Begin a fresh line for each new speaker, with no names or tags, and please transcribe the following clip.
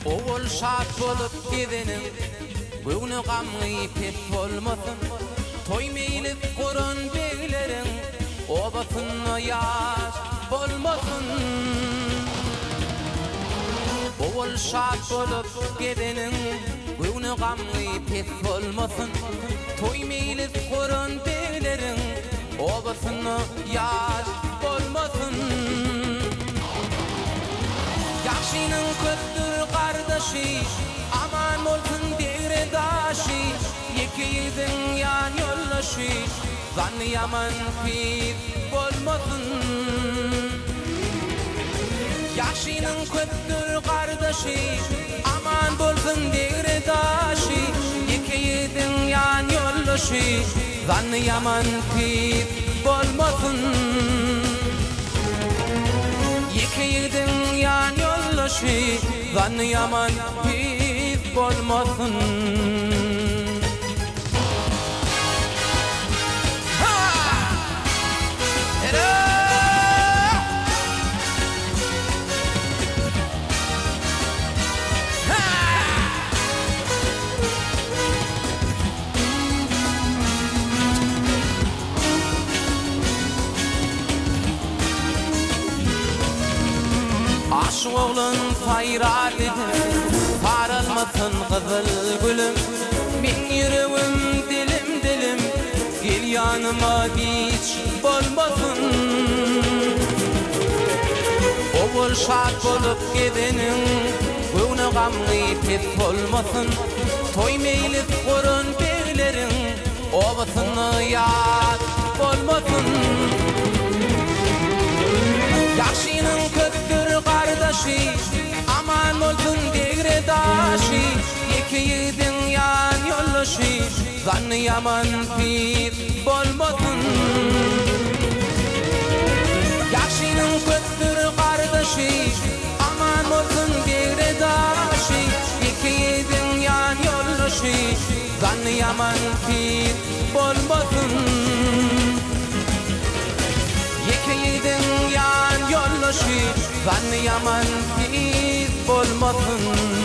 Oğul şat bolup gidenim, bugünü gamgy pek bolmasın. Toy meylip goran beylerin, obasyna ýaş bolmasın. Oğul şat bolup gidenim, bugünü gamgy pek bolmasın. Toy meylip goran beylerin, obasyna ýaş bolmasın. Yaşının köptür kardeşi, aman olsun devredaşı. Yekiyidin yan yollaşı, zanny yaman pis bolmasın. Yaşının köptür kardeşi, aman bolsun devredaşı. Yekiyidin yan yollaşı, zanny yaman pis bolmasın. Yekiyidin yan yollaşı, zanny yaman pis bolmasın. Aşk oğlun hayrat edin, paralmasın kızıl gülüm. Min yüreğim dilim, gel yanıma hiç bolmasın. Oğul şat bolup gidenin, bugünü gamgy pes bolmasın. Toy meylip goran beylerin, obasyna ýaş bolmasın. Yaşının köptür kardeşi, aman olsun devredaşı. Yekiyidin yan yollaşı, zanny yaman pis bolmasın. Yaşının köptür kardeşi, aman olsun devredaşı. Yekiyidin yan yollaşı, zanny yaman pis bolmasın. Yekiyidin yan yollaşı, zanny yaman pis bolmasın.